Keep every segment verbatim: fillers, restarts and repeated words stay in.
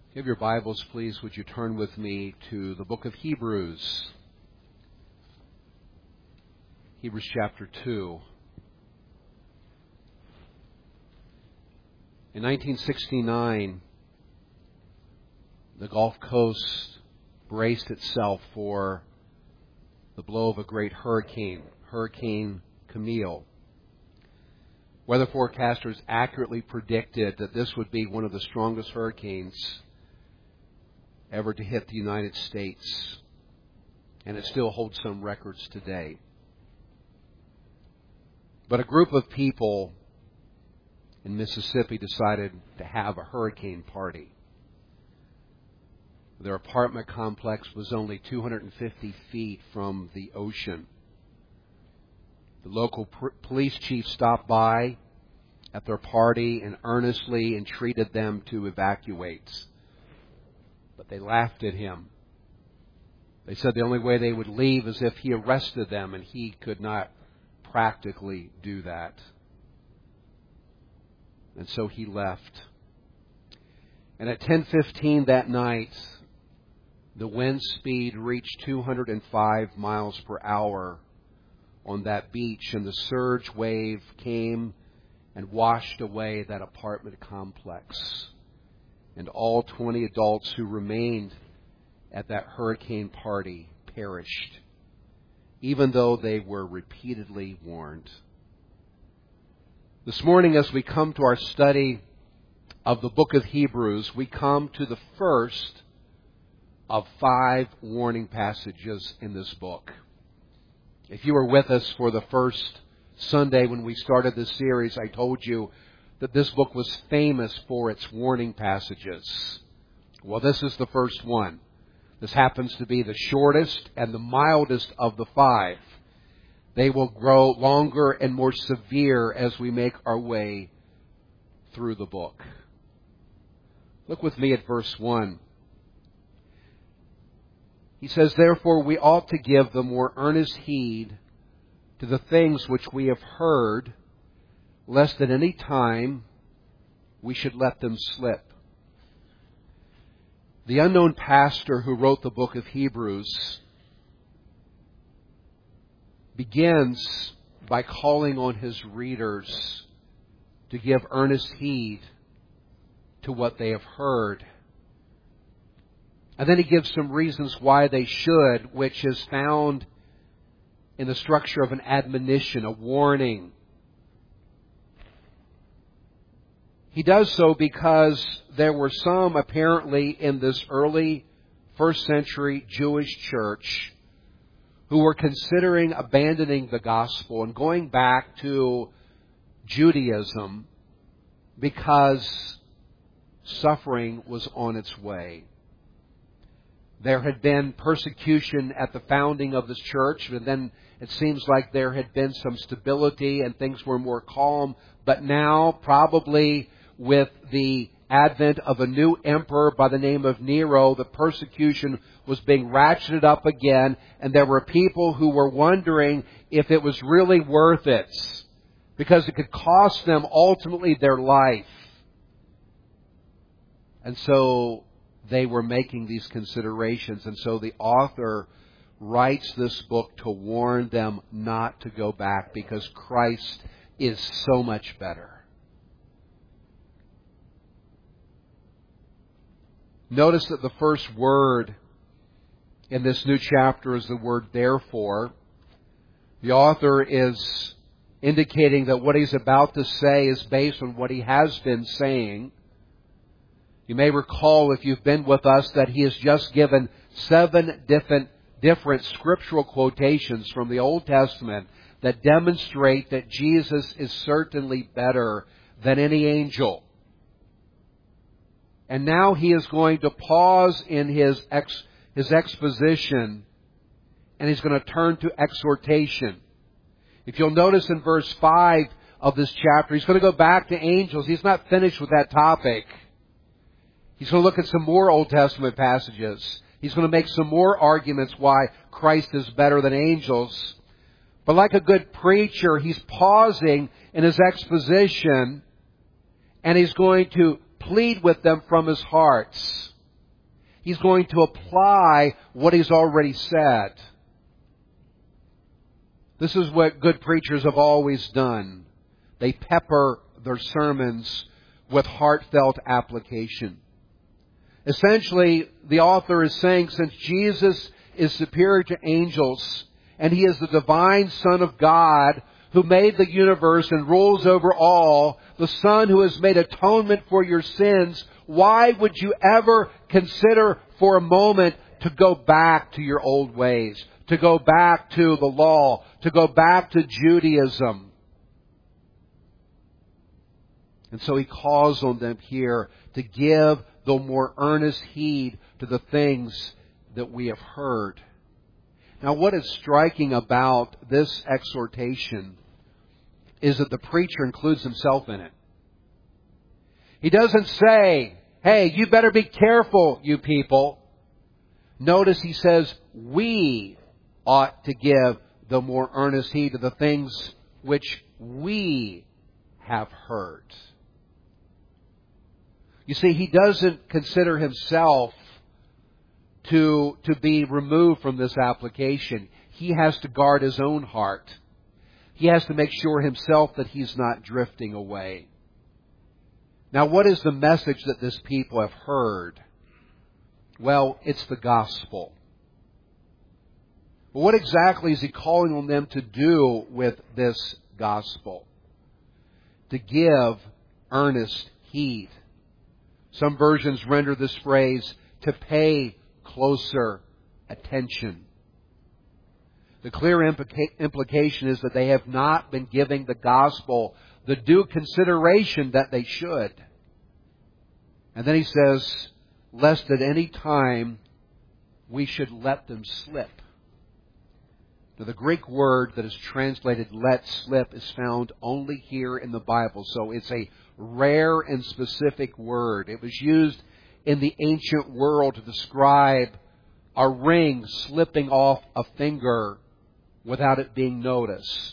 Give your Bibles, please. Would you turn with me to the book of Hebrews? Hebrews chapter two. In nineteen sixty-nine, the Gulf Coast braced itself for the blow of a great hurricane, Hurricane Camille. Weather forecasters accurately predicted that this would be one of the strongest hurricanes ever to hit the United States, and it still holds some records today. But a group of people in Mississippi decided to have a hurricane party. Their apartment complex was only two hundred fifty feet from the ocean. The local pr- police chief stopped by at their party and earnestly entreated them to evacuate. But they laughed at him. They said the only way they would leave is if he arrested them, and he could not practically do that. And so he left. And at ten fifteen that night, the wind speed reached two hundred five miles per hour on that beach, and the surge wave came and washed away that apartment complex. And all twenty adults who remained at that hurricane party perished, even though they were repeatedly warned. This morning, as we come to our study of the book of Hebrews, we come to the first of five warning passages in this book. If you were with us for the first Sunday when we started this series, I told you that this book was famous for its warning passages. Well, this is the first one. This happens to be the shortest and the mildest of the five. They will grow longer and more severe as we make our way through the book. Look with me at verse one. He says, "Therefore we ought to give the more earnest heed to the things which we have heard, lest at any time we should let them slip." The unknown pastor who wrote the book of Hebrews begins by calling on his readers to give earnest heed to what they have heard. And then he gives some reasons why they should, which is found in the structure of an admonition, a warning. He does so because there were some apparently in this early first century Jewish church who were considering abandoning the gospel and going back to Judaism because suffering was on its way. There had been persecution at the founding of this church, and then it seems like there had been some stability and things were more calm. But now, probably with the advent of a new emperor by the name of Nero, the persecution was being ratcheted up again, and there were people who were wondering if it was really worth it, because it could cost them ultimately their life. And so they were making these considerations, and so the author writes this book to warn them not to go back, because Christ is so much better. Notice that the first word in this new chapter is the word therefore. The author is indicating that what he's about to say is based on what he has been saying. You may recall, if you've been with us, that he has just given seven different, different scriptural quotations from the Old Testament that demonstrate that Jesus is certainly better than any angel. And now he is going to pause in his ex, his exposition, and he's going to turn to exhortation. If you'll notice in verse five of this chapter, he's going to go back to angels. He's not finished with that topic. He's going to look at some more Old Testament passages. He's going to make some more arguments why Christ is better than angels. But like a good preacher, he's pausing in his exposition, and he's going to plead with them from his heart. He's going to apply what He's already said. This is what good preachers have always done. They pepper their sermons with heartfelt application. Essentially, the author is saying, since Jesus is superior to angels, and He is the divine Son of God who made the universe and rules over all, the Son who has made atonement for your sins, why would you ever consider for a moment to go back to your old ways, to go back to the law, to go back to Judaism? And so He calls on them here to give the more earnest heed to the things that we have heard. Now, what is striking about this exhortation is that the preacher includes himself in it. He doesn't say, hey, you better be careful, you people. Notice he says, we ought to give the more earnest heed to the things which we have heard. You see, he doesn't consider himself to, to be removed from this application. He has to guard his own heart. He has to make sure himself that he's not drifting away. Now, what is the message that this people have heard? Well, it's the gospel. But what exactly is he calling on them to do with this gospel? To give earnest heed. Some versions render this phrase, to pay closer attention. The clear implica- implication is that they have not been giving the gospel the due consideration that they should. And then he says, lest at any time we should let them slip. Now, the Greek word that is translated let slip is found only here in the Bible. So it's a rare and specific word. It was used in the ancient world to describe a ring slipping off a finger without it being noticed.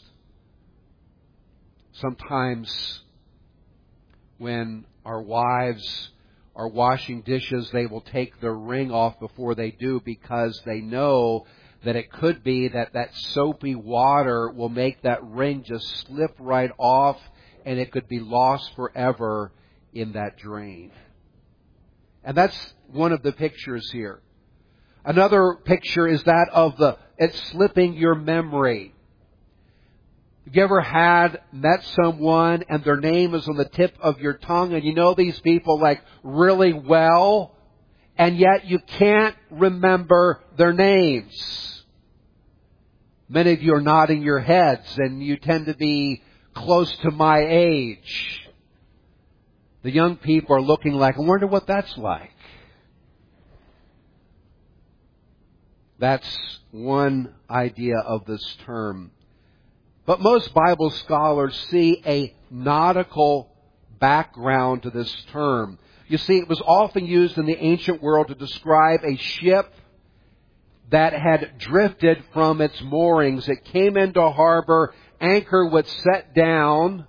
Sometimes when our wives are washing dishes, they will take their ring off before they do because they know that it could be that that soapy water will make that ring just slip right off and it could be lost forever in that drain. And that's one of the pictures here. Another picture is that of the it's slipping your memory. Have you ever had met someone and their name is on the tip of your tongue and you know these people like really well and yet you can't remember their names? Many of you are nodding your heads and you tend to be close to my age. The young people are looking like, I wonder what that's like. That's one idea of this term. But most Bible scholars see a nautical background to this term. You see, it was often used in the ancient world to describe a ship that had drifted from its moorings. It came into harbor, anchor was set down,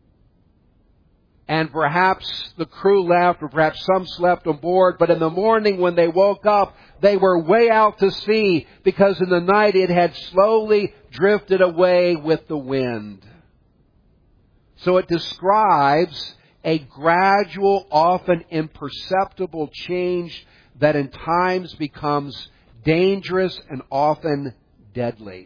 and perhaps the crew left, or perhaps some slept on board, but in the morning when they woke up, they were way out to sea because in the night it had slowly drifted away with the wind. So it describes a gradual, often imperceptible change that in times becomes dangerous and often deadly.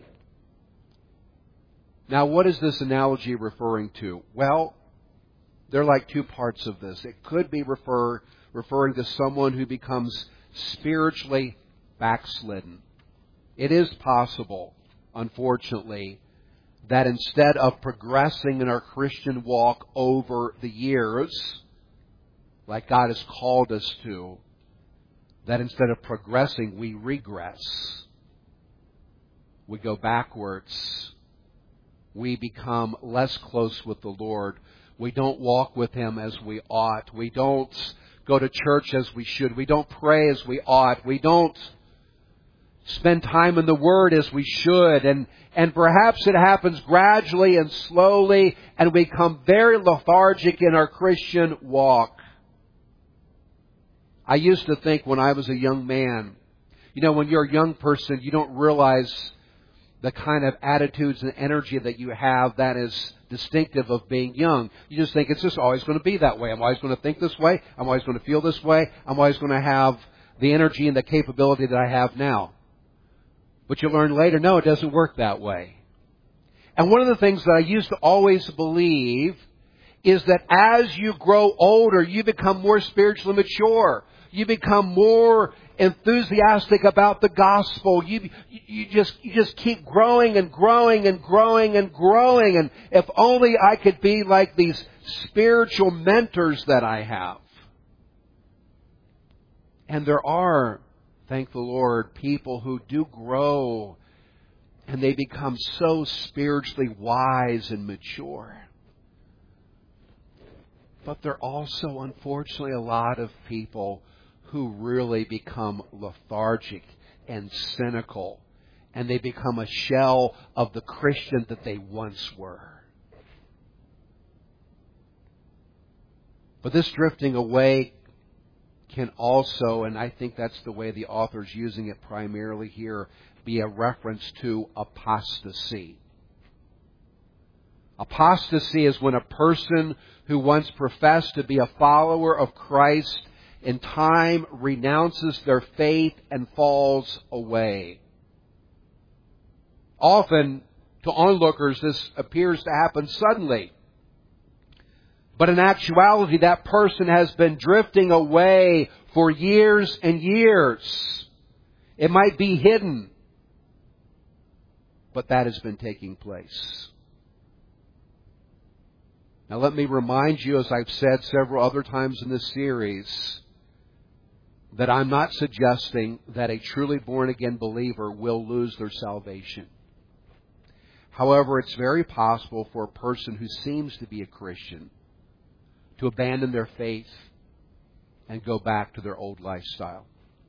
Now, what is this analogy referring to? Well, there are like two parts of this. It could be refer, referring to someone who becomes spiritually backslidden. It is possible, unfortunately, that instead of progressing in our Christian walk over the years, like God has called us to, that instead of progressing, we regress. We go backwards. We become less close with the Lord. We don't walk with Him as we ought. We don't go to church as we should. We don't pray as we ought. We don't spend time in the Word as we should. And, and perhaps it happens gradually and slowly, and we become very lethargic in our Christian walk. I used to think when I was a young man, you know, when you're a young person, you don't realize the kind of attitudes and energy that you have that is distinctive of being young. You just think it's just always going to be that way. I'm always going to think this way. I'm always going to feel this way. I'm always going to have the energy and the capability that I have now. But you learn later, no, it doesn't work that way. And one of the things that I used to always believe is that as you grow older, you become more spiritually mature. You become more enthusiastic about the gospel. You, you just, you just keep growing and growing and growing and growing. And if only I could be like these spiritual mentors that I have. And there are, thank the Lord, people who do grow and they become so spiritually wise and mature. But there are also, unfortunately, a lot of people who really become lethargic and cynical, and they become a shell of the Christian that they once were. But this drifting away can also, and I think that's the way the author's using it primarily here, be a reference to apostasy. Apostasy is when a person who once professed to be a follower of Christ in time renounces their faith and falls away. Often, to onlookers, this appears to happen suddenly. But in actuality, that person has been drifting away for years and years. It might be hidden, but that has been taking place. Now let me remind you, as I've said several other times in this series, that I'm not suggesting that a truly born-again believer will lose their salvation. However, it's very possible for a person who seems to be a Christian to abandon their faith and go back to their old lifestyle.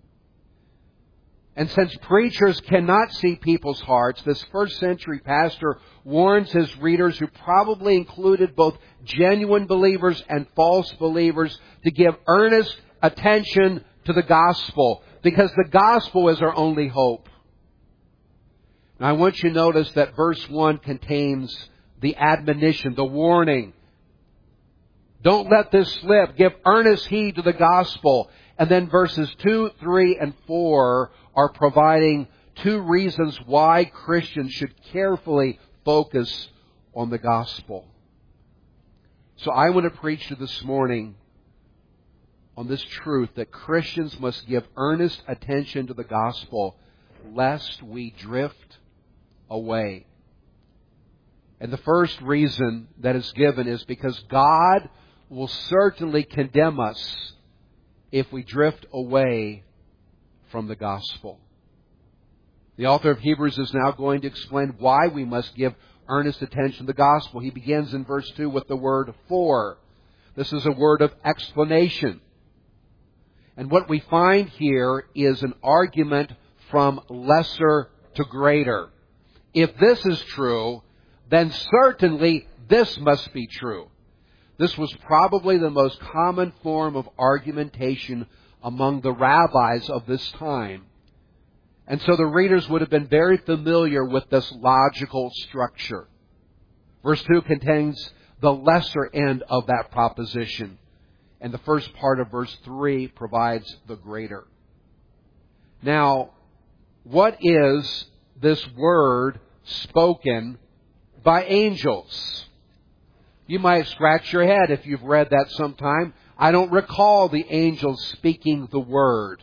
And since preachers cannot see people's hearts, this first century pastor warns his readers, who probably included both genuine believers and false believers, to give earnest attention to the gospel, because the gospel is our only hope. Now I want you to notice that verse one contains the admonition, the warning. Don't let this slip. Give earnest heed to the gospel. And then verses two, three, and four are providing two reasons why Christians should carefully focus on the gospel. So I want to preach to you this morning on this truth that Christians must give earnest attention to the gospel, lest we drift away. And the first reason that is given is because God will certainly condemn us if we drift away from the gospel. The author of Hebrews is now going to explain why we must give earnest attention to the gospel. He begins in verse two with the word for. This is a word of explanation. And what we find here is an argument from lesser to greater. If this is true, then certainly this must be true. This was probably the most common form of argumentation among the rabbis of this time. And so the readers would have been very familiar with this logical structure. Verse two contains the lesser end of that proposition. And the first part of verse three provides the greater. Now, what is this word spoken by angels? You might scratch your head if you've read that sometime. I don't recall the angels speaking the word.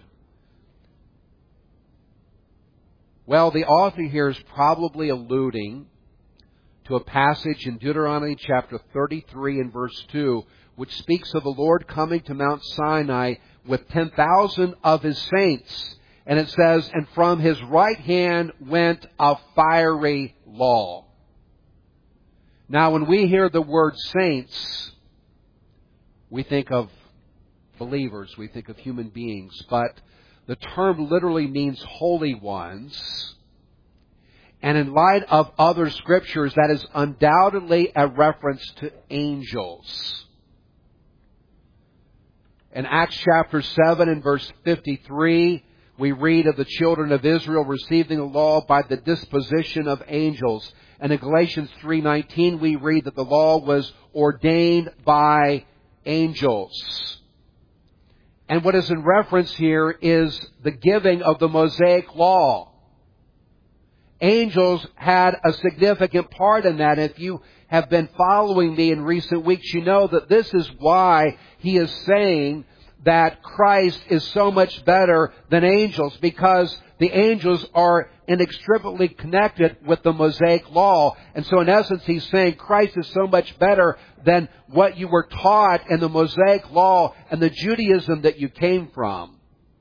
Well, the author here is probably alluding to a passage in Deuteronomy chapter thirty-three and verse two, which speaks of the Lord coming to Mount Sinai with ten thousand of His saints. And it says, and from His right hand went a fiery law. Now, when we hear the word saints, we think of believers, we think of human beings, but the term literally means holy ones. And in light of other scriptures, that is undoubtedly a reference to angels. In Acts chapter seven and verse fifty-three, we read of the children of Israel receiving the law by the disposition of angels. And in Galatians three nineteen, we read that the law was ordained by angels. And what is in reference here is the giving of the Mosaic law. Angels had a significant part in that. If you have been following me in recent weeks, you know that this is why he is saying that Christ is so much better than angels, because the angels are inextricably connected with the Mosaic law. And so in essence, he's saying Christ is so much better than what you were taught in the Mosaic law and the Judaism that you came from.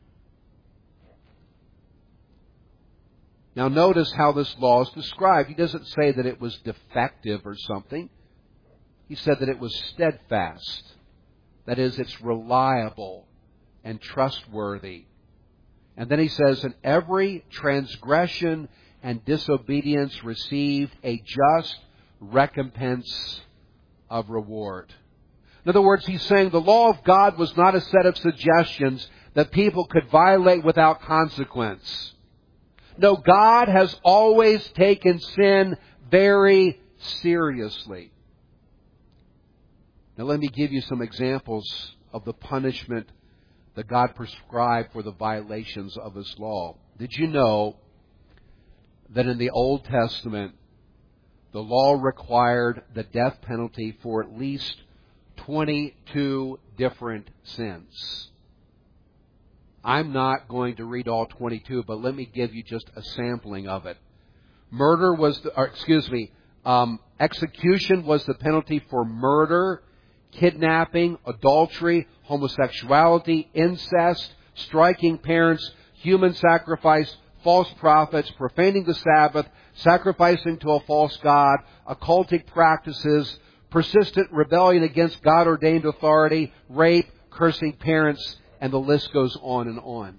Now notice how this law is described. He doesn't say that it was defective or something. He said that it was steadfast. That is, it's reliable and trustworthy. And then he says, and every transgression and disobedience received a just recompense of reward. In other words, he's saying the law of God was not a set of suggestions that people could violate without consequence. No, God has always taken sin very seriously. Now let me give you some examples of the punishment that God prescribed for the violations of His law. Did you know that in the Old Testament, the law required the death penalty for at least twenty-two different sins? I'm not going to read all twenty-two, but let me give you just a sampling of it. Murder was, the, or excuse me, um, execution was the penalty for murder, kidnapping, adultery, homosexuality, incest, striking parents, human sacrifice, false prophets, profaning the Sabbath, sacrificing to a false god, occultic practices, persistent rebellion against God-ordained authority, rape, cursing parents, and the list goes on and on.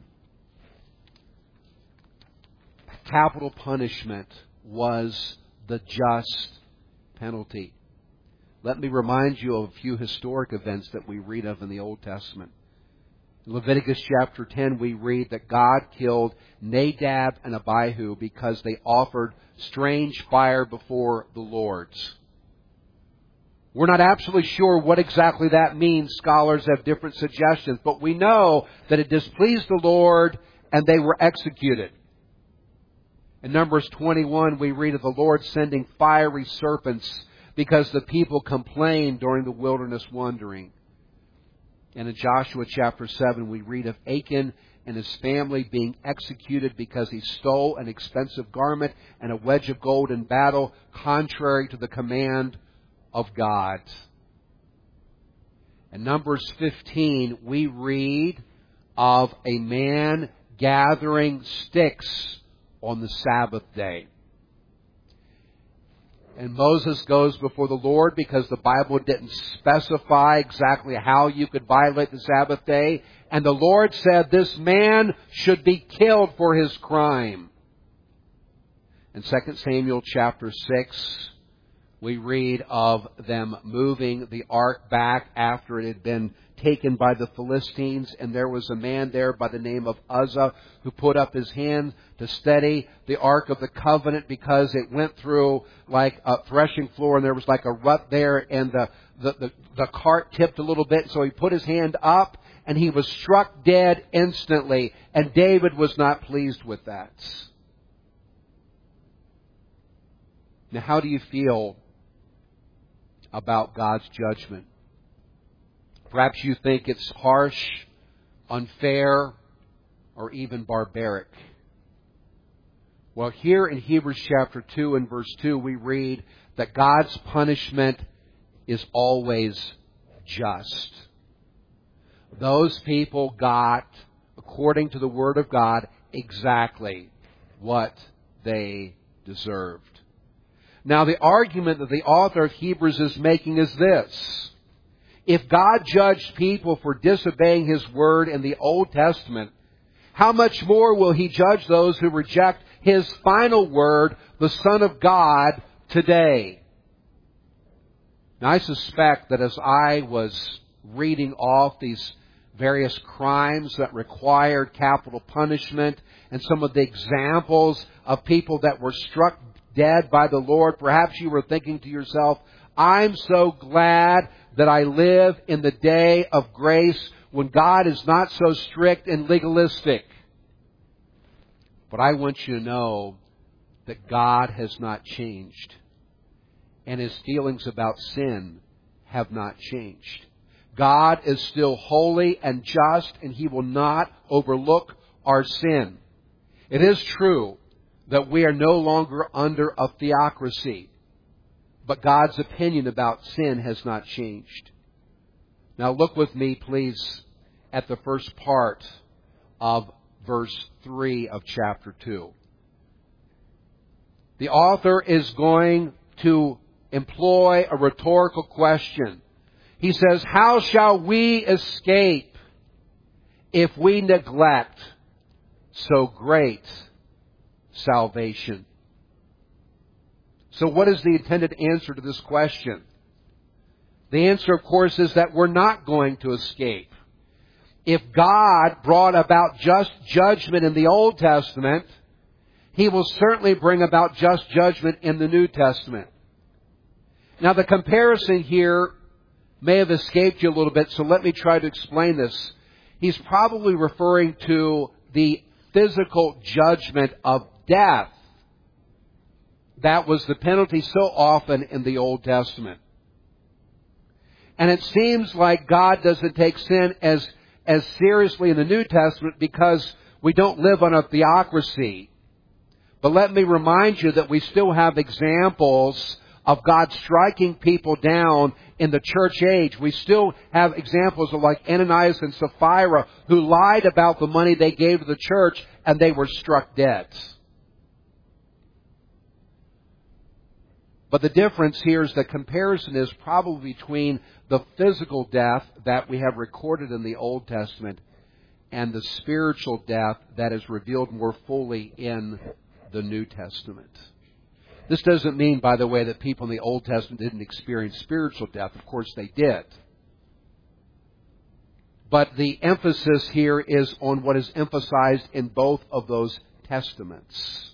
Capital punishment was the just penalty. Let me remind you of a few historic events that we read of in the Old Testament. In Leviticus chapter ten, we read that God killed Nadab and Abihu because they offered strange fire before the Lord. We're not absolutely sure what exactly that means. Scholars have different suggestions, but we know that it displeased the Lord and they were executed. In Numbers twenty-one, we read of the Lord sending fiery serpents because the people complained during the wilderness wandering. And in Joshua chapter seven, we read of Achan and his family being executed because he stole an expensive garment and a wedge of gold in battle, contrary to the command of God. In Numbers fifteen, we read of a man gathering sticks on the Sabbath day. And Moses goes before the Lord because the Bible didn't specify exactly how you could violate the Sabbath day. And the Lord said this man should be killed for his crime. In Second Samuel chapter six, we read of them moving the ark back after it had been taken by the Philistines. And there was a man there by the name of Uzzah who put up his hand to steady the Ark of the Covenant because it went through like a threshing floor and there was like a rut there and the, the, the, the cart tipped a little bit. So he put his hand up and he was struck dead instantly. And David was not pleased with that. Now, how do you feel about God's judgment? Perhaps you think it's harsh, unfair, or even barbaric. Well, here in Hebrews chapter two and verse two, we read that God's punishment is always just. Those people got, according to the Word of God, exactly what they deserved. Now, the argument that the author of Hebrews is making is this. If God judged people for disobeying His Word in the Old Testament, how much more will He judge those who reject His final Word, the Son of God, today? Now, I suspect that as I was reading off these various crimes that required capital punishment, and some of the examples of people that were struck dead by the Lord, perhaps you were thinking to yourself, I'm so glad that I live in the day of grace when God is not so strict and legalistic. But I want you to know that God has not changed, and His feelings about sin have not changed. God is still holy and just, and He will not overlook our sin. It is true that we are no longer under a theocracy, but God's opinion about sin has not changed. Now look with me, please, at the first part of verse three of chapter two. The author is going to employ a rhetorical question. He says, how shall we escape if we neglect so great salvation? So what is the intended answer to this question? The answer, of course, is that we're not going to escape. If God brought about just judgment in the Old Testament, He will certainly bring about just judgment in the New Testament. Now, the comparison here may have escaped you a little bit, so let me try to explain this. He's probably referring to the physical judgment of death. That was the penalty so often in the Old Testament. And it seems like God doesn't take sin as, as seriously in the New Testament because we don't live on a theocracy. But let me remind you that we still have examples of God striking people down in the church age. We still have examples of like Ananias and Sapphira who lied about the money they gave to the church and they were struck dead. But the difference here is the comparison is probably between the physical death that we have recorded in the Old Testament and the spiritual death that is revealed more fully in the New Testament. This doesn't mean, by the way, that people in the Old Testament didn't experience spiritual death. Of course they did. But the emphasis here is on what is emphasized in both of those testaments.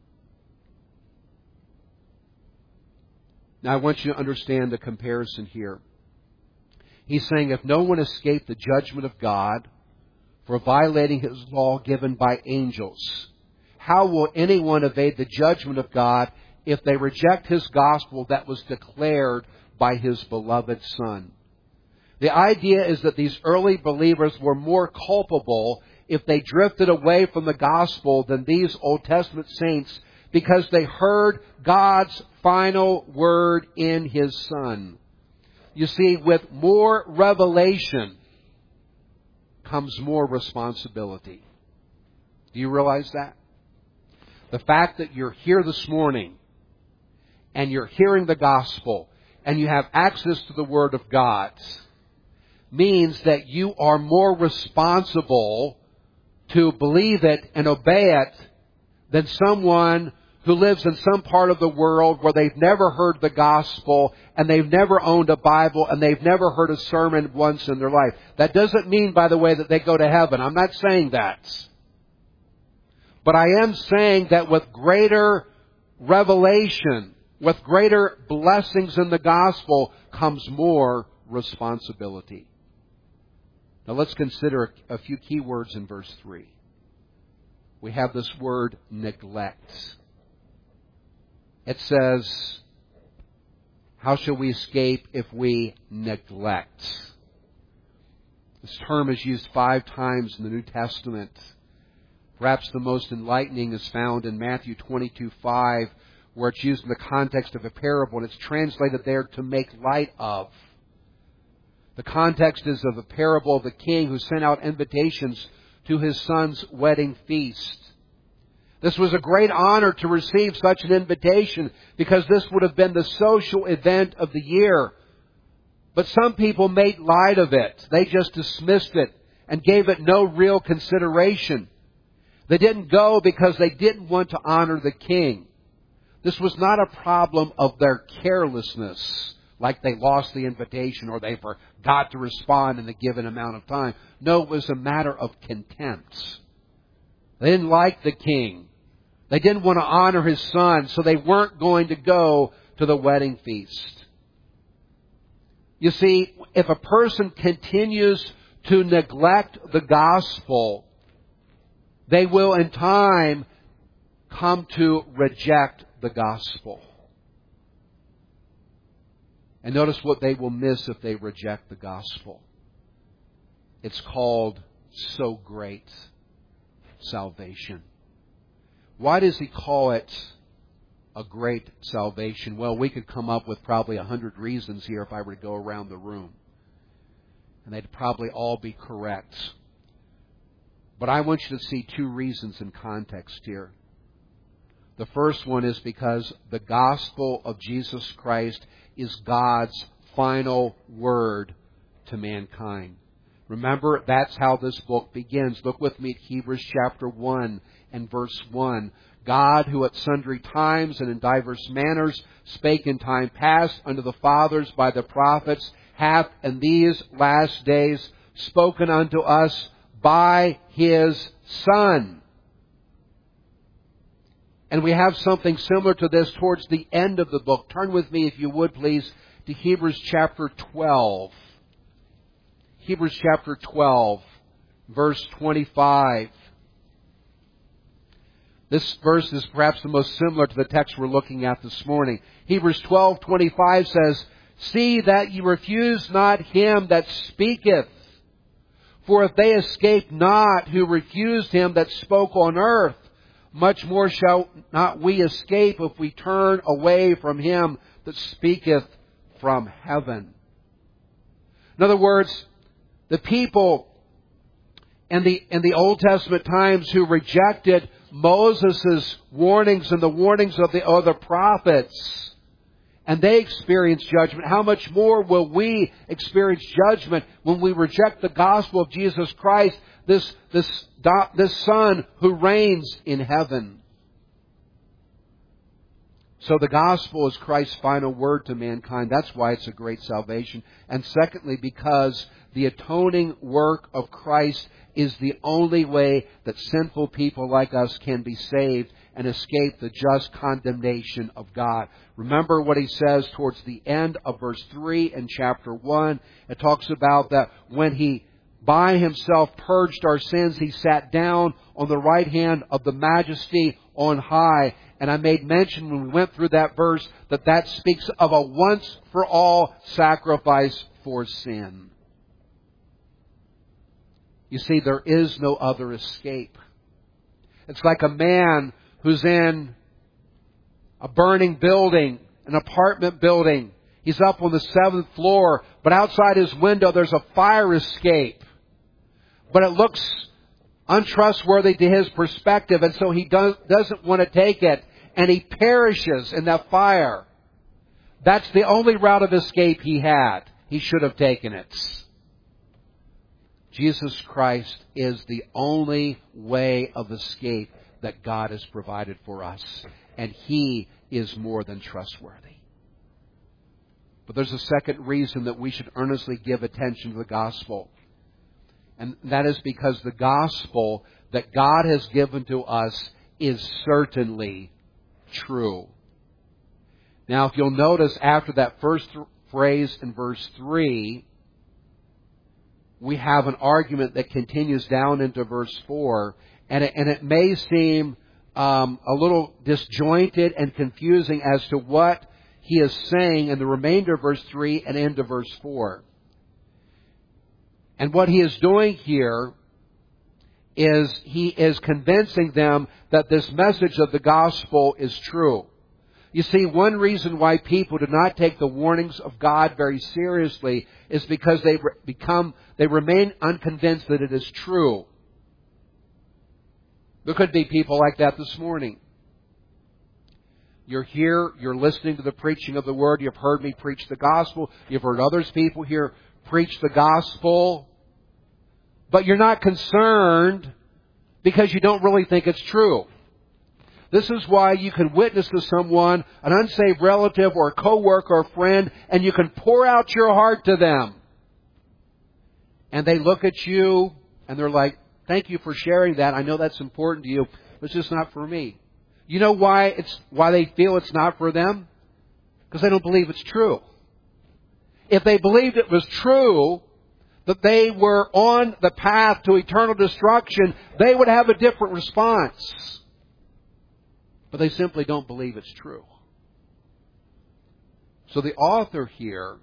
Now I want you to understand the comparison here. He's saying if no one escaped the judgment of God for violating His law given by angels, how will anyone evade the judgment of God if they reject His gospel that was declared by His beloved Son? The idea is that these early believers were more culpable if they drifted away from the gospel than these Old Testament saints because they heard God's final word in His Son. You see, with more revelation comes more responsibility. Do you realize that? The fact that you're here this morning and you're hearing the gospel and you have access to the Word of God means that you are more responsible to believe it and obey it than someone who lives in some part of the world where they've never heard the gospel and they've never owned a Bible and they've never heard a sermon once in their life. That doesn't mean, by the way, that they go to heaven. I'm not saying that. But I am saying that with greater revelation, with greater blessings in the gospel, comes more responsibility. Now let's consider a few key words in verse three. We have this word neglect. It says, how shall we escape if we neglect? This term is used five times in the New Testament. Perhaps the most enlightening is found in Matthew twenty-two five, where it's used in the context of a parable, and it's translated there to make light of. The context is of a parable of the king who sent out invitations to his son's wedding feast. This was a great honor to receive such an invitation because this would have been the social event of the year. But some people made light of it. They just dismissed it and gave it no real consideration. They didn't go because they didn't want to honor the king. This was not a problem of their carelessness like they lost the invitation or they forgot to respond in the given amount of time. No, it was a matter of contempt. They didn't like the king. They didn't want to honor his son, so they weren't going to go to the wedding feast. You see, if a person continues to neglect the gospel, they will in time come to reject the gospel. And notice what they will miss if they reject the gospel. It's called so great salvation. Why does he call it a great salvation? Well, we could come up with probably a hundred reasons here if I were to go around the room. And they'd probably all be correct. But I want you to see two reasons in context here. The first one is because the gospel of Jesus Christ is God's final word to mankind. Remember, that's how this book begins. Look with me at Hebrews chapter one and verse one. God, who at sundry times and in divers manners spake in time past unto the fathers by the prophets, hath in these last days spoken unto us by His Son. And we have something similar to this towards the end of the book. Turn with me, if you would please, to Hebrews chapter twelve. Hebrews chapter twelve, verse twenty-five. This verse is perhaps the most similar to the text we're looking at this morning. Hebrews twelve twenty-five says, See that ye refuse not him that speaketh. For if they escape not who refused him that spoke on earth, much more shall not we escape if we turn away from him that speaketh from heaven. In other words, the people in the, in the Old Testament times who rejected Moses' warnings and the warnings of the other prophets, and they experienced judgment, how much more will we experience judgment when we reject the gospel of Jesus Christ, this, this, this Son who reigns in heaven? So the gospel is Christ's final word to mankind. That's why it's a great salvation. And secondly, because the atoning work of Christ is the only way that sinful people like us can be saved and escape the just condemnation of God. Remember what he says towards the end of verse three in chapter one. It talks about that when he by himself purged our sins, he sat down on the right hand of the majesty on high. And I made mention when we went through that verse that that speaks of a once-for-all sacrifice for sin. You see, there is no other escape. It's like a man who's in a burning building, an apartment building. He's up on the seventh floor, but outside his window there's a fire escape. But it looks untrustworthy to his perspective, and so he does, doesn't want to take it, and he perishes in that fire. That's the only route of escape he had. He should have taken it. Jesus Christ is the only way of escape that God has provided for us, and He is more than trustworthy. But there's a second reason that we should earnestly give attention to the gospel. And that is because the gospel that God has given to us is certainly true. Now, if you'll notice after that first th- phrase in verse three, we have an argument that continues down into verse four. And it, and it may seem um, a little disjointed and confusing as to what he is saying in the remainder of verse three and into verse four. And what he is doing here is he is convincing them that this message of the gospel is true. You see, one reason why people do not take the warnings of God very seriously is because they become, they remain unconvinced that it is true. There could be people like that this morning. You're here, you're listening to the preaching of the Word, you've heard me preach the gospel, you've heard others people here preach the gospel, but you're not concerned because you don't really think it's true. This is why you can witness to someone, an unsaved relative or a coworker or friend, and you can pour out your heart to them. And they look at you and they're like, thank you for sharing that. I know that's important to you, but it's just not for me. You know why it's why they feel it's not for them? Because they don't believe it's true. If they believed it was true, that they were on the path to eternal destruction, they would have a different response. But they simply don't believe it's true. So the author here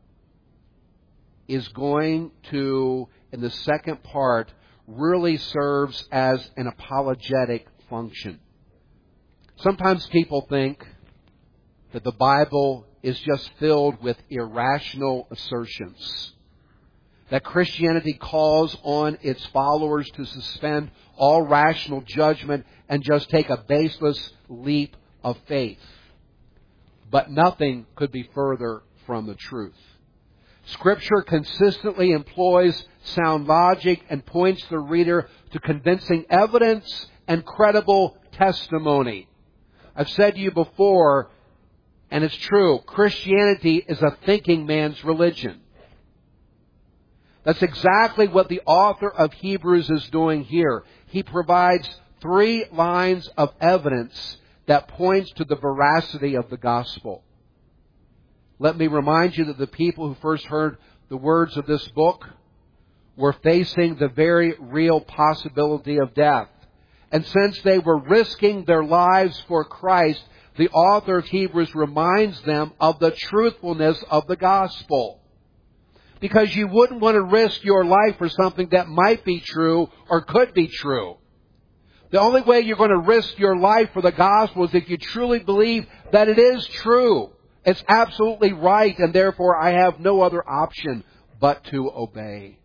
is going to, in the second part, really serves as an apologetic function. Sometimes people think that the Bible is just filled with irrational assertions, that Christianity calls on its followers to suspend all rational judgment and just take a baseless leap of faith. But nothing could be further from the truth. Scripture consistently employs sound logic and points the reader to convincing evidence and credible testimony. I've said to you before, and it's true, Christianity is a thinking man's religion. That's exactly what the author of Hebrews is doing here. He provides three lines of evidence that points to the veracity of the gospel. Let me remind you that the people who first heard the words of this book were facing the very real possibility of death. And since they were risking their lives for Christ, the author of Hebrews reminds them of the truthfulness of the gospel. Because you wouldn't want to risk your life for something that might be true or could be true. The only way you're going to risk your life for the gospel is if you truly believe that it is true. It's absolutely right, and therefore I have no other option but to obey.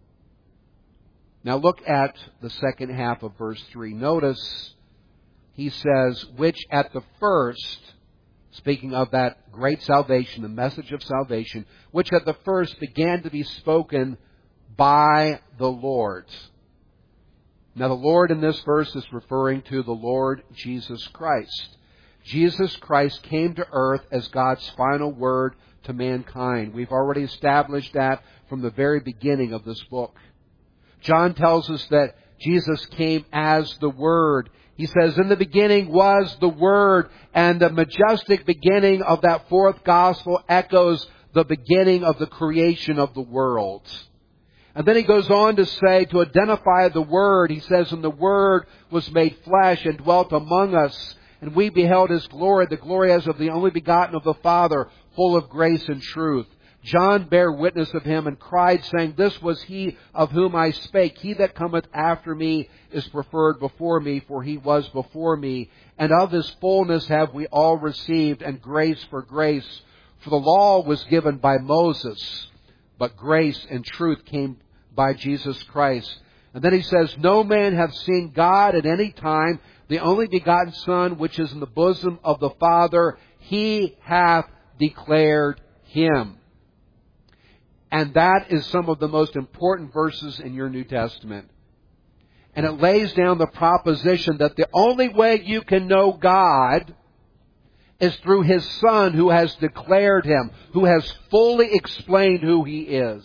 Now look at the second half of verse three. Notice he says, which at the first, speaking of that great salvation, the message of salvation, which at the first began to be spoken by the Lord. Now the Lord in this verse is referring to the Lord Jesus Christ. Jesus Christ came to earth as God's final word to mankind. We've already established that from the very beginning of this book. John tells us that Jesus came as the Word. He says, in the beginning was the Word, and the majestic beginning of that fourth gospel echoes the beginning of the creation of the world. And then he goes on to say, to identify the Word, he says, and the Word was made flesh and dwelt among us, and we beheld His glory, the glory as of the only begotten of the Father, full of grace and truth. John bare witness of Him and cried, saying, this was He of whom I spake. He that cometh after me is preferred before me, for He was before me. And of His fullness have we all received, and grace for grace. For the law was given by Moses, but grace and truth came by Jesus Christ. And then he says, no man hath seen God at any time. The only begotten Son, which is in the bosom of the Father, He hath declared Him. And that is some of the most important verses in your New Testament. And it lays down the proposition that the only way you can know God is through His Son, who has declared Him, who has fully explained who He is.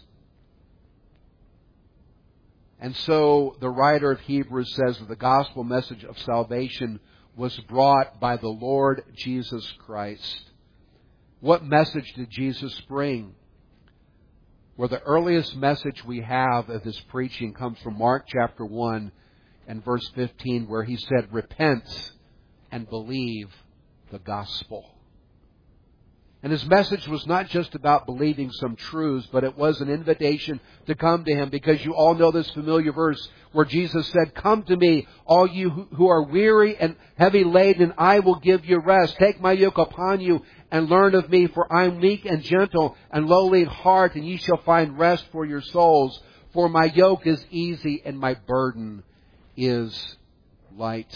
And so the writer of Hebrews says that the gospel message of salvation was brought by the Lord Jesus Christ. What message did Jesus bring? Well, the earliest message we have of His preaching comes from Mark chapter one and verse fifteen, where He said, repent and believe the gospel. And His message was not just about believing some truths, but it was an invitation to come to Him, because you all know this familiar verse where Jesus said, come to me, all you who are weary and heavy laden, and I will give you rest. Take my yoke upon you and learn of me, for I am meek and gentle and lowly in heart, and ye shall find rest for your souls. For my yoke is easy and my burden is light.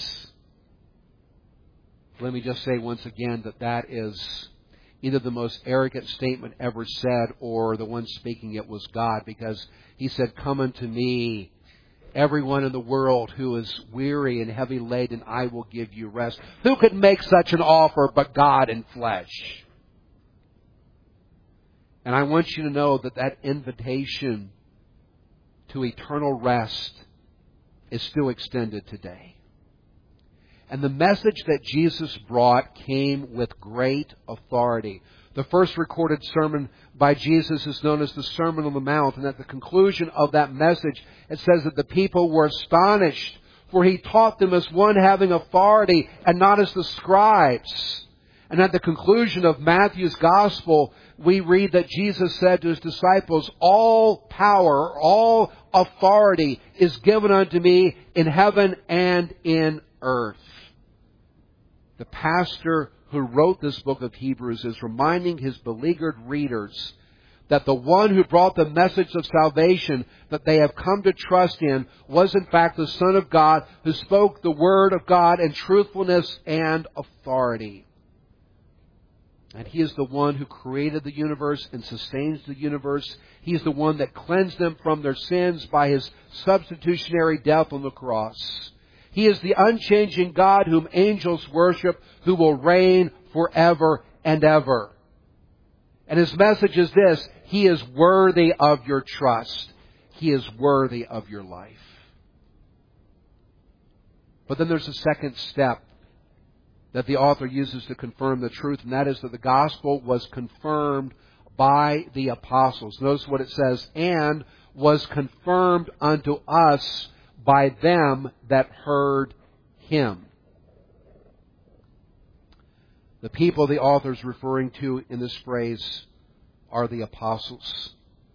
Let me just say once again that that is either the most arrogant statement ever said, or the one speaking it was God, because He said, come unto me everyone in the world who is weary and heavy laden, I will give you rest. Who could make such an offer but God in flesh? And I want you to know that that invitation to eternal rest is still extended today. And the message that Jesus brought came with great authority. The first recorded sermon by Jesus is known as the Sermon on the Mount. And at the conclusion of that message, it says that the people were astonished, for He taught them as one having authority and not as the scribes. And at the conclusion of Matthew's Gospel, we read that Jesus said to His disciples, all power, all authority is given unto me in heaven and in earth. The pastor who wrote this book of Hebrews is reminding his beleaguered readers that the one who brought the message of salvation that they have come to trust in was in fact the Son of God, who spoke the Word of God in truthfulness and authority. And He is the one who created the universe and sustains the universe. He is the one that cleansed them from their sins by His substitutionary death on the cross. He is the unchanging God whom angels worship, who will reign forever and ever. And His message is this: He is worthy of your trust. He is worthy of your life. But then there's a second step that the author uses to confirm the truth, and that is that the gospel was confirmed by the apostles. Notice what it says, and was confirmed unto us by them that heard Him. The people the author is referring to in this phrase are the apostles.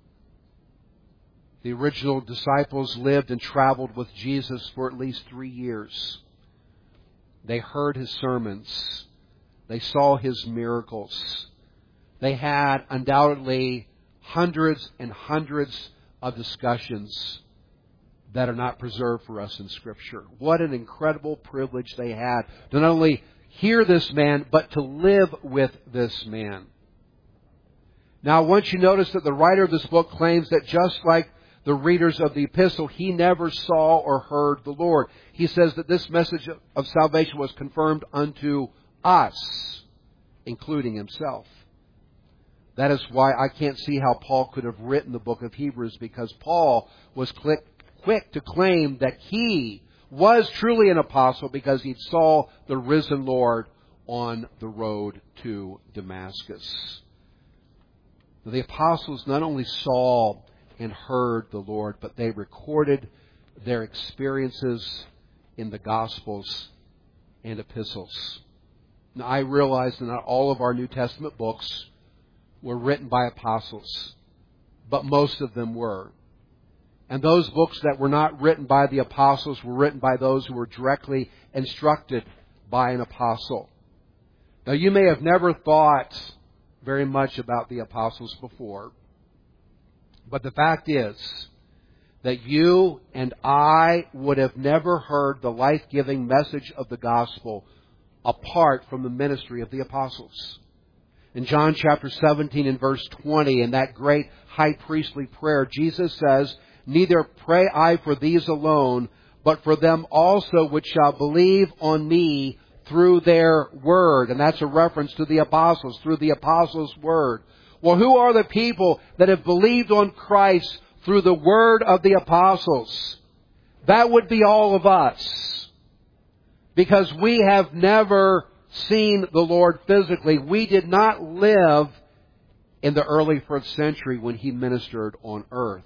The original disciples lived and traveled with Jesus for at least three years. They heard His sermons. They saw His miracles. They had undoubtedly hundreds and hundreds of discussions that are not preserved for us in Scripture. What an incredible privilege they had to not only hear this man, but to live with this man. Now, once you notice that the writer of this book claims that just like the readers of the epistle, he never saw or heard the Lord. He says that this message of salvation was confirmed unto us, including himself. That is why I can't see how Paul could have written the book of Hebrews, because Paul was quick, quick to claim that he was truly an apostle because he saw the risen Lord on the road to Damascus. The apostles not only saw and heard the Lord, but they recorded their experiences in the Gospels and epistles. Now, I realize that not all of our New Testament books were written by apostles, but most of them were. And those books that were not written by the apostles were written by those who were directly instructed by an apostle. Now, you may have never thought very much about the apostles before, but the fact is that you and I would have never heard the life-giving message of the gospel apart from the ministry of the apostles. In John chapter seventeen and verse twenty, in that great high priestly prayer, Jesus says, "Neither pray I for these alone, but for them also which shall believe on me through their word." And that's a reference to the apostles, through the apostles' word. Well, who are the people that have believed on Christ through the word of the apostles? That would be all of us. Because we have never seen the Lord physically. We did not live in the early first century when He ministered on earth.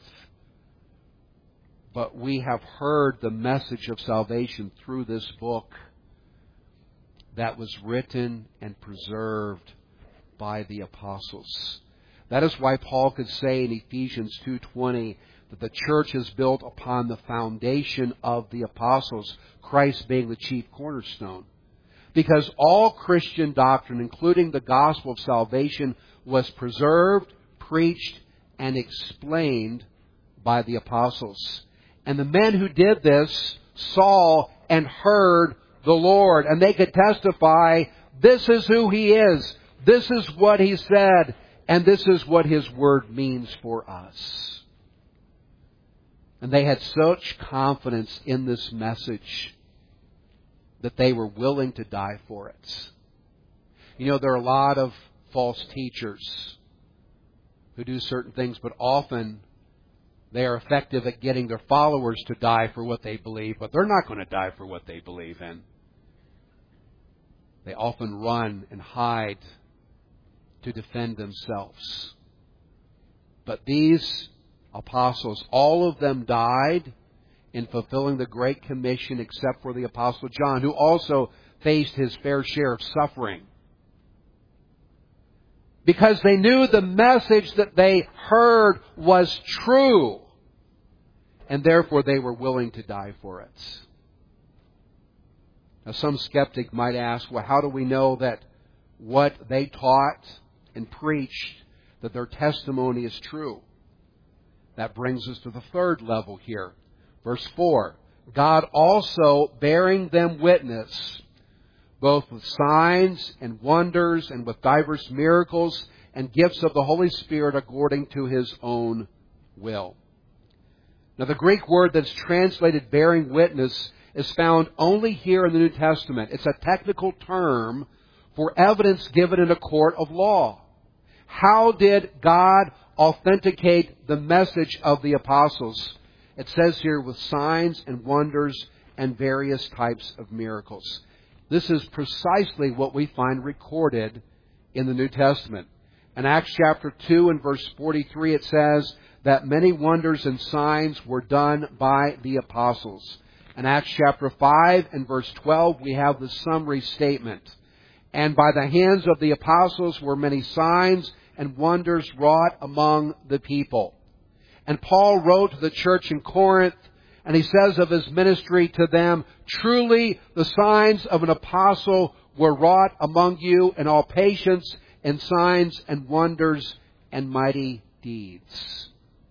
But we have heard the message of salvation through this book that was written and preserved by the apostles. That is why Paul could say in Ephesians two twenty that the church is built upon the foundation of the apostles, Christ being the chief cornerstone. Because all Christian doctrine, including the gospel of salvation, was preserved, preached, and explained by the apostles. And the men who did this saw and heard the Lord, and they could testify, this is who He is, this is what He said, and this is what His word means for us. And they had such confidence in this message that they were willing to die for it. You know, there are a lot of false teachers who do certain things, but often they are effective at getting their followers to die for what they believe, but they're not going to die for what they believe in. They often run and hide to defend themselves. But these apostles, all of them died in fulfilling the Great Commission except for the Apostle John, who also faced his fair share of suffering. Because they knew the message that they heard was true. And therefore they were willing to die for it. Now some skeptic might ask, well, how do we know that what they taught and preached, that their testimony is true? That brings us to the third level here. Verse four. God also bearing them witness, both with signs and wonders and with divers miracles and gifts of the Holy Spirit according to His own will. Now the Greek word that's translated bearing witness is found only here in the New Testament. It's a technical term for evidence given in a court of law. How did God authenticate the message of the apostles? It says here with signs and wonders and various types of miracles. This is precisely what we find recorded in the New Testament. In Acts chapter two and verse forty-three it says that many wonders and signs were done by the apostles. In Acts chapter five and verse twelve we have the summary statement. And by the hands of the apostles were many signs and wonders wrought among the people. And Paul wrote to the church in Corinth, and he says of his ministry to them, truly the signs of an apostle were wrought among you in all patience and signs and wonders and mighty deeds.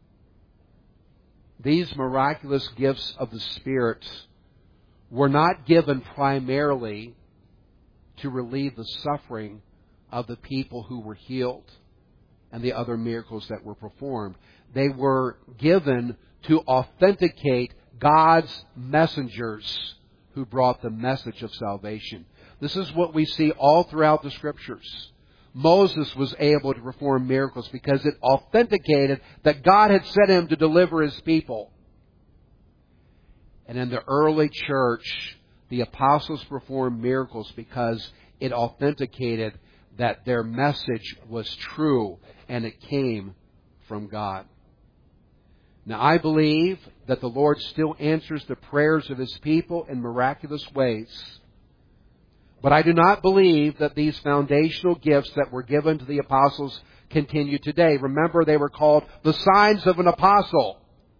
These miraculous gifts of the Spirit were not given primarily to relieve the suffering of the people who were healed and the other miracles that were performed. They were given to authenticate God's messengers who brought the message of salvation. This is what we see all throughout the Scriptures. Moses was able to perform miracles because it authenticated that God had sent him to deliver His people. And in the early church, the apostles performed miracles because it authenticated that their message was true and it came from God. Now, I believe that the Lord still answers the prayers of His people in miraculous ways. But I do not believe that these foundational gifts that were given to the apostles continue today. Remember, they were called the signs of an apostle.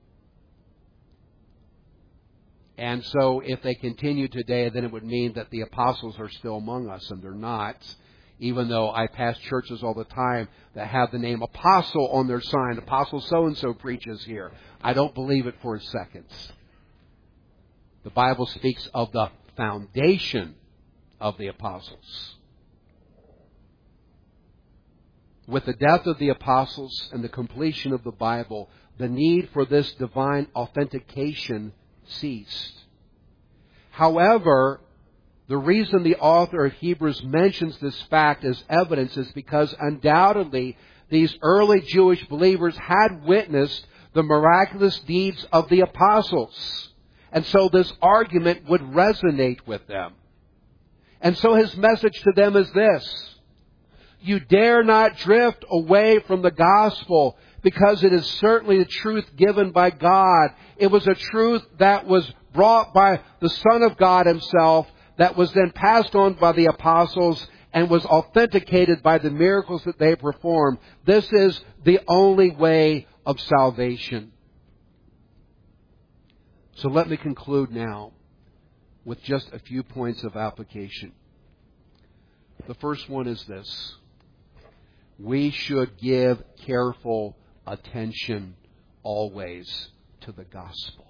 And so if they continue today, then it would mean that the apostles are still among us, and they're not. Even though I pass churches all the time that have the name apostle on their sign. Apostle so-and-so preaches here. I don't believe it for a second. The Bible speaks of the foundation of the apostles. With the death of the apostles and the completion of the Bible, the need for this divine authentication ceased. However, the reason the author of Hebrews mentions this fact as evidence is because undoubtedly these early Jewish believers had witnessed the miraculous deeds of the apostles. And so this argument would resonate with them. And so his message to them is this: you dare not drift away from the gospel, because it is certainly the truth given by God. It was a truth that was brought by the Son of God Himself, that was then passed on by the apostles and was authenticated by the miracles that they performed. This is the only way of salvation. So let me conclude now with just a few points of application. The first one is this: we should give careful attention always to the gospel.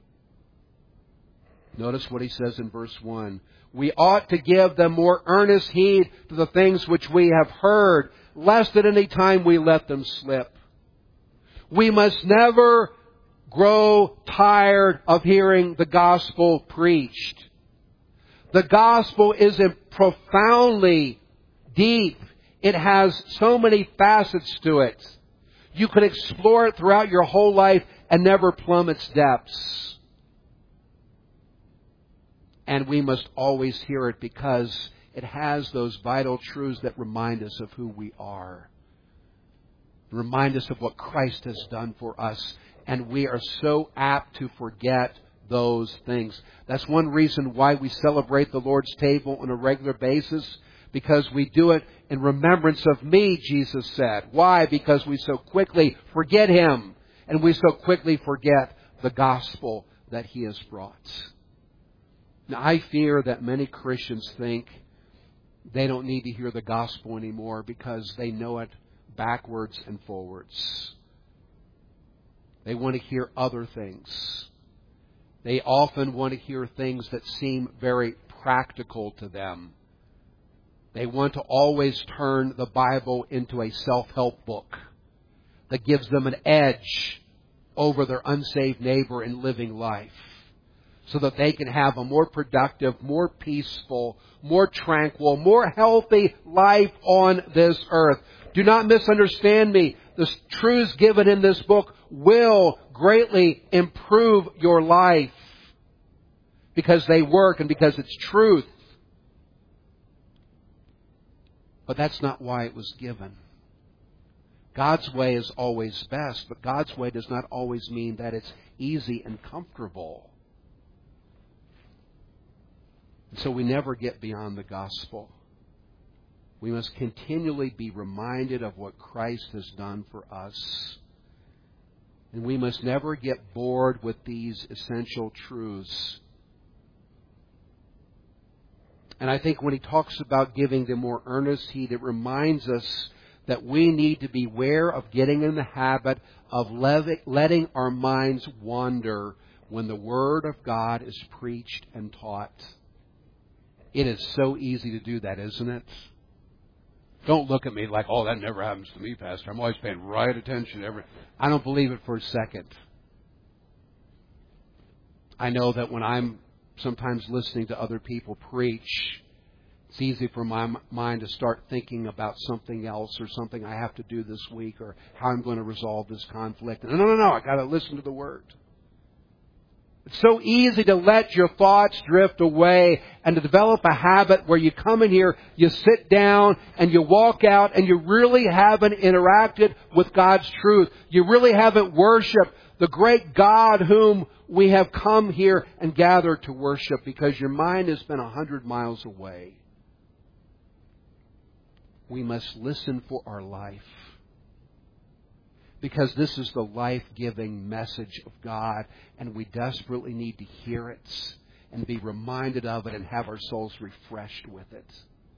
Notice what he says in verse one. We ought to give them more earnest heed to the things which we have heard, lest at any time we let them slip. We must never grow tired of hearing the gospel preached. The gospel is profoundly deep. It has so many facets to it. You could explore it throughout your whole life and never plumb its depths. And we must always hear it because it has those vital truths that remind us of who we are. Remind us of what Christ has done for us. And we are so apt to forget those things. That's one reason why we celebrate the Lord's table on a regular basis. Because we do it in remembrance of me, Jesus said. Why? Because we so quickly forget Him. And we so quickly forget the gospel that He has brought. Now, I fear that many Christians think they don't need to hear the gospel anymore because they know it backwards and forwards. They want to hear other things. They often want to hear things that seem very practical to them. They want to always turn the Bible into a self-help book that gives them an edge over their unsaved neighbor in living life, so that they can have a more productive, more peaceful, more tranquil, more healthy life on this earth. Do not misunderstand me. The truths given in this book will greatly improve your life because they work and because it's truth. But that's not why it was given. God's way is always best, but God's way does not always mean that it's easy and comfortable. So we never get beyond the gospel. We must continually be reminded of what Christ has done for us. And we must never get bored with these essential truths. And I think when he talks about giving them more earnest heed, it reminds us that we need to beware of getting in the habit of letting our minds wander when the Word of God is preached and taught. It is so easy to do that, isn't it? Don't look at me like, oh, that never happens to me, Pastor. I'm always paying right attention to everything. I don't believe it for a second. I know that when I'm sometimes listening to other people preach, it's easy for my mind to start thinking about something else or something I have to do this week or how I'm going to resolve this conflict. No, no, no, I got to listen to the Word. It's so easy to let your thoughts drift away and to develop a habit where you come in here, you sit down, and you walk out, and you really haven't interacted with God's truth. You really haven't worshiped the great God whom we have come here and gathered to worship because your mind has been a hundred miles away. We must listen for our life, because this is the life-giving message of God, and we desperately need to hear it and be reminded of it and have our souls refreshed with it.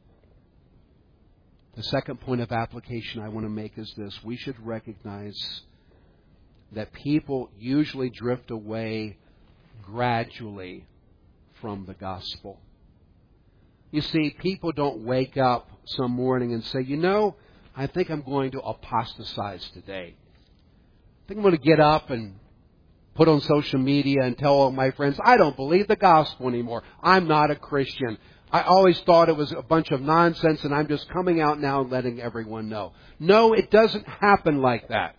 The second point of application I want to make is this. We should recognize that people usually drift away gradually from the gospel. You see, people don't wake up some morning and say, you know, I think I'm going to apostatize today. I think I'm going to get up and put on social media and tell all my friends, I don't believe the gospel anymore. I'm not a Christian. I always thought it was a bunch of nonsense, and I'm just coming out now and letting everyone know. No, it doesn't happen like that.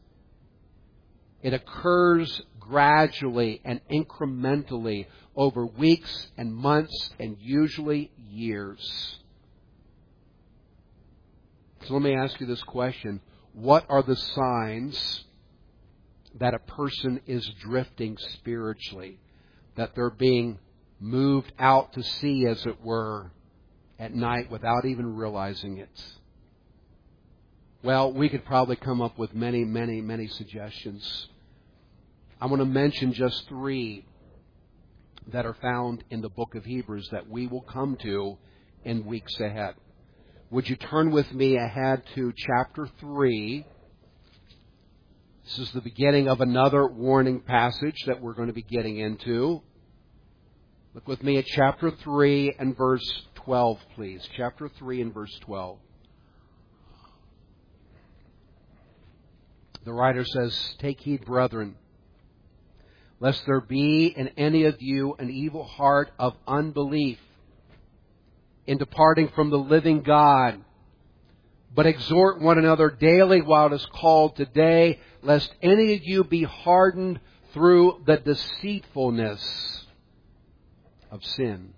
It occurs gradually and incrementally over weeks and months and usually years. So let me ask you this question. What are the signs that a person is drifting spiritually? That they're being moved out to sea, as it were, at night without even realizing it? Well, we could probably come up with many, many, many suggestions. I want to mention just three that are found in the book of Hebrews that we will come to in weeks ahead. Would you turn with me ahead to chapter three? This is the beginning of another warning passage that we're going to be getting into. Look with me at chapter three and verse twelve, please. Chapter three and verse twelve. The writer says, "Take heed, brethren, lest there be in any of you an evil heart of unbelief in departing from the living God. But exhort one another daily while it is called today, lest any of you be hardened through the deceitfulness of sin.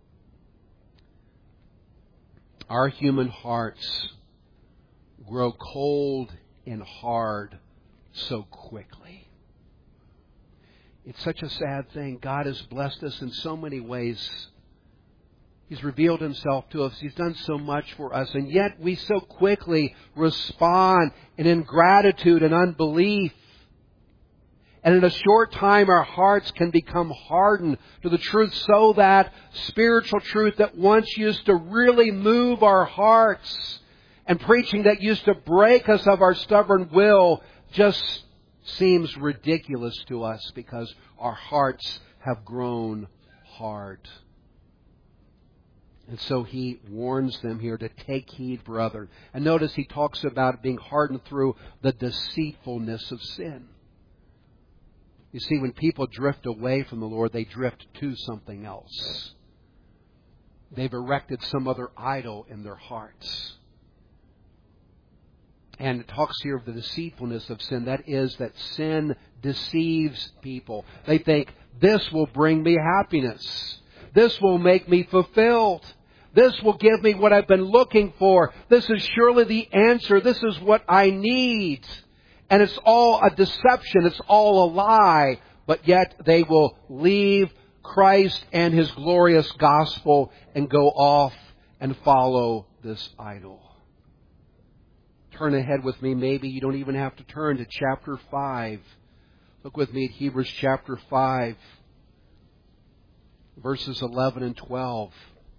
Our human hearts grow cold and hard so quickly. It's such a sad thing. God has blessed us in so many ways. He's revealed Himself to us. He's done so much for us. And yet we so quickly respond in ingratitude and unbelief. And in a short time our hearts can become hardened to the truth, so that spiritual truth that once used to really move our hearts, and preaching that used to break us of our stubborn will, just seems ridiculous to us because our hearts have grown hard. And so He warns them here to take heed, brethren. And notice He talks about being hardened through the deceitfulness of sin. You see, when people drift away from the Lord, they drift to something else. They've erected some other idol in their hearts. And it talks here of the deceitfulness of sin. That is, that sin deceives people. They think, this will bring me happiness. This will make me fulfilled. This will give me what I've been looking for. This is surely the answer. This is what I need. And it's all a deception. It's all a lie. But yet they will leave Christ and His glorious gospel and go off and follow this idol. Turn ahead with me. Maybe you don't even have to turn to chapter five. Look with me at Hebrews chapter five, verses eleven and twelve.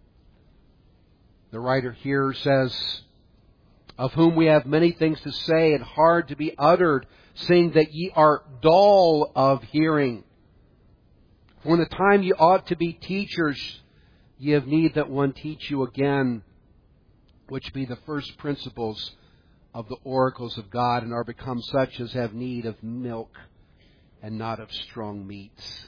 The writer here says, of whom we have many things to say and hard to be uttered, seeing that ye are dull of hearing. For in the time ye ought to be teachers, ye have need that one teach you again, which be the first principles of the oracles of God, and are become such as have need of milk and not of strong meats.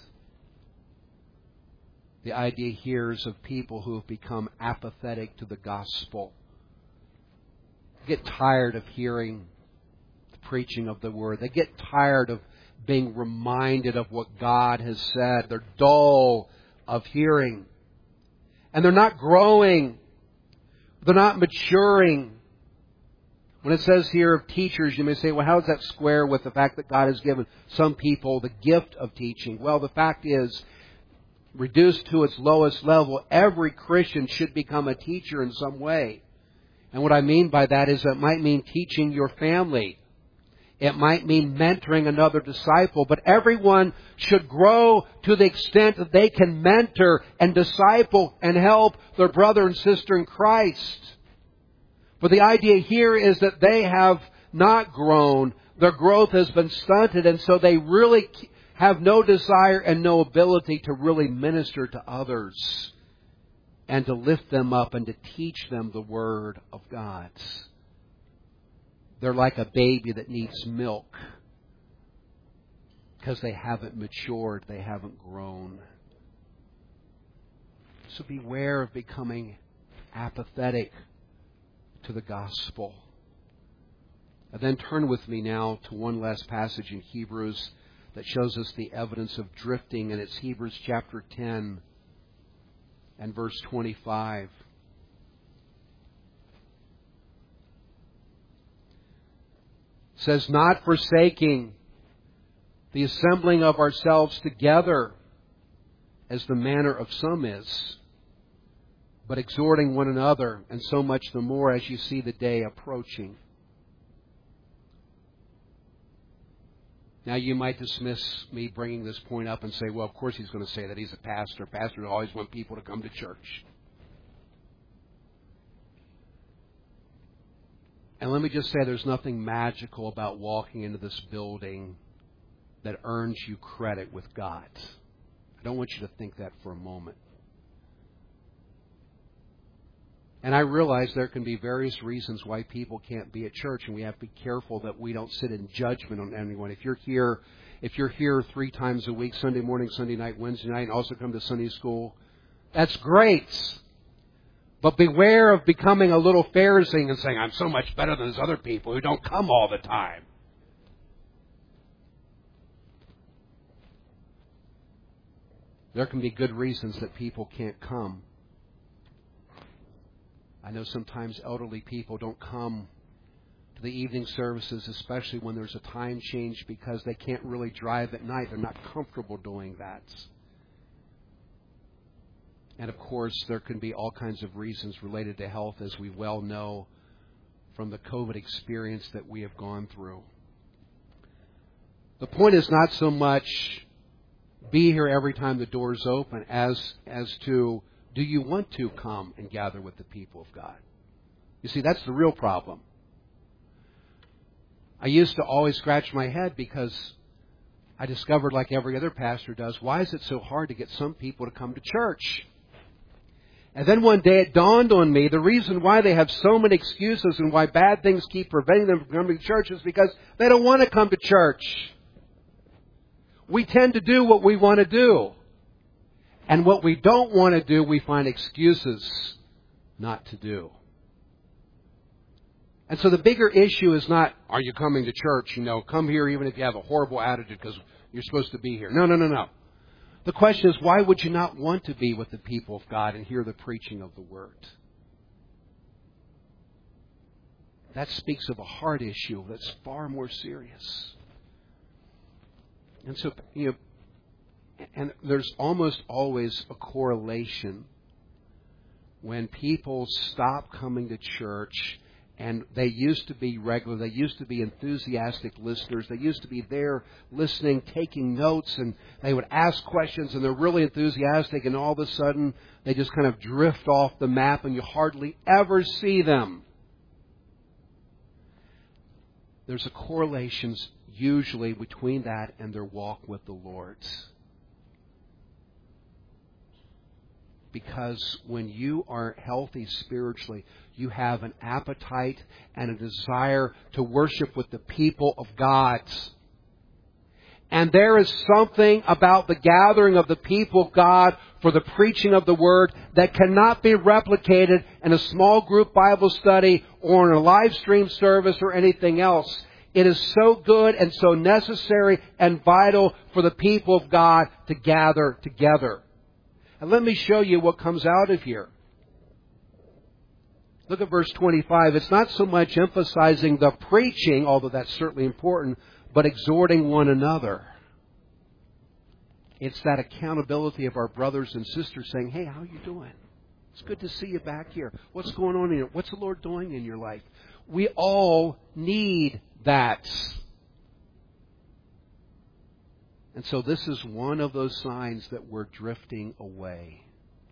The idea here is of people who have become apathetic to the gospel. Get tired of hearing the preaching of the Word. They get tired of being reminded of what God has said. They're dull of hearing. And they're not growing. They're not maturing. When it says here of teachers, you may say, well, how does that square with the fact that God has given some people the gift of teaching? Well, the fact is, reduced to its lowest level, every Christian should become a teacher in some way. And what I mean by that is it might mean teaching your family. It might mean mentoring another disciple. But everyone should grow to the extent that they can mentor and disciple and help their brother and sister in Christ. But the idea here is that they have not grown. Their growth has been stunted, and so they really have no desire and no ability to really minister to others and to lift them up and to teach them the Word of God. They're like a baby that needs milk because they haven't matured, they haven't grown. So beware of becoming apathetic to the gospel. And then turn with me now to one last passage in Hebrews that shows us the evidence of drifting, and it's Hebrews chapter ten and verse twenty-five. It says, not forsaking the assembling of ourselves together, as the manner of some is, but exhorting one another, and so much the more as you see the day approaching. Now you might dismiss me bringing this point up and say, well, of course he's going to say that. He's a pastor. Pastors always want people to come to church. And let me just say there's nothing magical about walking into this building that earns you credit with God. I don't want you to think that for a moment. And I realize there can be various reasons why people can't be at church, and we have to be careful that we don't sit in judgment on anyone. If you're here if you're here three times a week, Sunday morning, Sunday night, Wednesday night, and also come to Sunday school, that's great. But beware of becoming a little Pharisee and saying, I'm so much better than those other people who don't come all the time. There can be good reasons that people can't come. I know sometimes elderly people don't come to the evening services, especially when there's a time change, because they can't really drive at night. They're not comfortable doing that. And of course, there can be all kinds of reasons related to health, as we well know from the COVID experience that we have gone through. The point is not so much be here every time the doors open as as to, do you want to come and gather with the people of God? You see, that's the real problem. I used to always scratch my head because I discovered, like every other pastor does, why is it so hard to get some people to come to church? And then one day it dawned on me, the reason why they have so many excuses and why bad things keep preventing them from coming to church is because they don't want to come to church. We tend to do what we want to do. And what we don't want to do, we find excuses not to do. And so the bigger issue is not, are you coming to church? You know, come here even if you have a horrible attitude because you're supposed to be here. No, no, no, no. The question is, why would you not want to be with the people of God and hear the preaching of the Word? That speaks of a heart issue that's far more serious. And so, you know, and there's almost always a correlation when people stop coming to church, and they used to be regular, they used to be enthusiastic listeners, they used to be there listening, taking notes, and they would ask questions, and they're really enthusiastic, and all of a sudden they just kind of drift off the map, and you hardly ever see them. There's a correlation usually between that and their walk with the Lord. Because when you are healthy spiritually, you have an appetite and a desire to worship with the people of God. And there is something about the gathering of the people of God for the preaching of the Word that cannot be replicated in a small group Bible study or in a live stream service or anything else. It is so good and so necessary and vital for the people of God to gather together. And let me show you what comes out of here. Look at verse twenty-five. It's not so much emphasizing the preaching, although that's certainly important, but exhorting one another. It's that accountability of our brothers and sisters saying, hey, how are you doing? It's good to see you back here. What's going on here? What's the Lord doing in your life? We all need that. And so this is one of those signs that we're drifting away.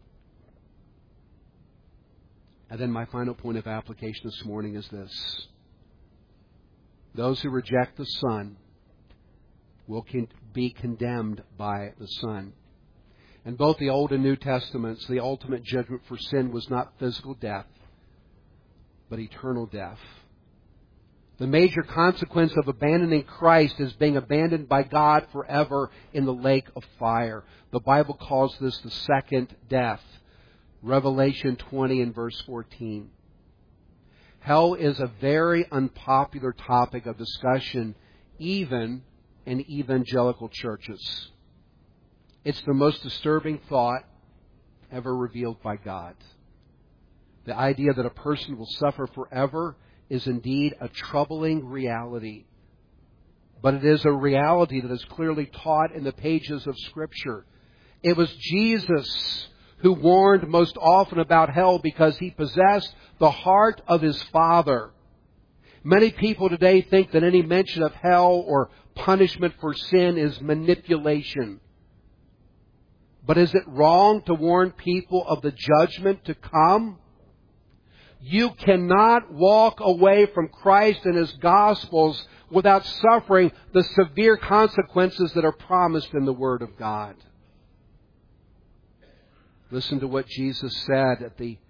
And then my final point of application this morning is this. Those who reject the Son will be condemned by the Son. In both the Old and New Testaments, the ultimate judgment for sin was not physical death, but eternal death. The major consequence of abandoning Christ is being abandoned by God forever in the lake of fire. The Bible calls this the second death. Revelation twenty and verse fourteen. Hell is a very unpopular topic of discussion, even in evangelical churches. It's the most disturbing thought ever revealed by God. The idea that a person will suffer forever is indeed a troubling reality. But it is a reality that is clearly taught in the pages of Scripture. It was Jesus who warned most often about hell because He possessed the heart of His Father. Many people today think that any mention of hell or punishment for sin is manipulation. But is it wrong to warn people of the judgment to come? You cannot walk away from Christ and His Gospels without suffering the severe consequences that are promised in the Word of God. Listen to what Jesus said at the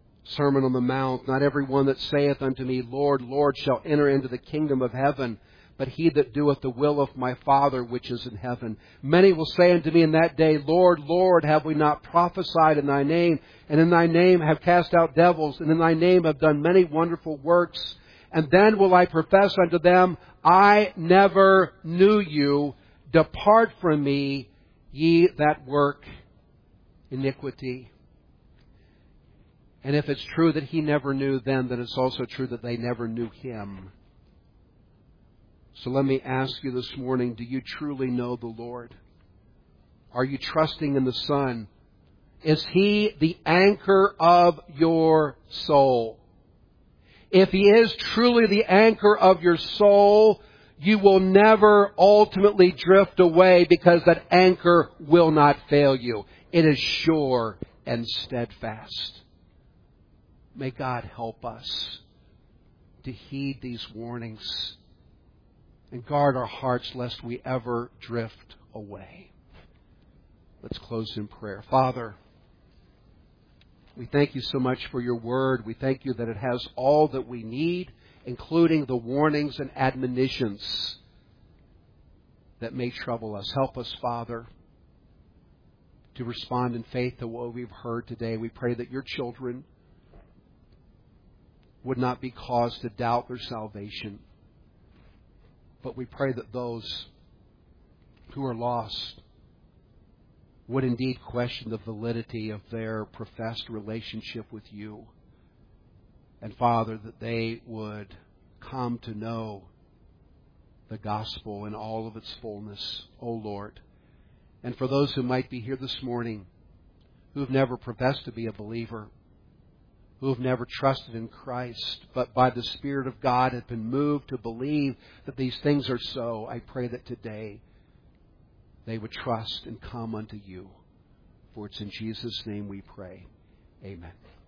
Sermon on the Mount. Not everyone that saith unto me, Lord, Lord, shall enter into the kingdom of heaven, but he that doeth the will of my Father which is in heaven. Many will say unto me in that day, Lord, Lord, have we not prophesied in thy name, and in thy name have cast out devils, and in thy name have done many wonderful works? And then will I profess unto them, I never knew you. Depart from me, ye that work iniquity. And if it's true that he never knew them, then it's also true that they never knew him. So let me ask you this morning, do you truly know the Lord? Are you trusting in the Son? Is He the anchor of your soul? If He is truly the anchor of your soul, you will never ultimately drift away, because that anchor will not fail you. It is sure and steadfast. May God help us to heed these warnings and guard our hearts lest we ever drift away. Let's close in prayer. Father, we thank you so much for your word. We thank you that it has all that we need, including the warnings and admonitions that may trouble us. Help us, Father, to respond in faith to what we've heard today. We pray that your children would not be caused to doubt their salvation, but we pray that those who are lost would indeed question the validity of their professed relationship with you. And Father, that they would come to know the gospel in all of its fullness, O Lord. And for those who might be here this morning who have never professed to be a believer, who have never trusted in Christ, but by the Spirit of God have been moved to believe that these things are so, I pray that today they would trust and come unto you. For it's in Jesus' name we pray. Amen.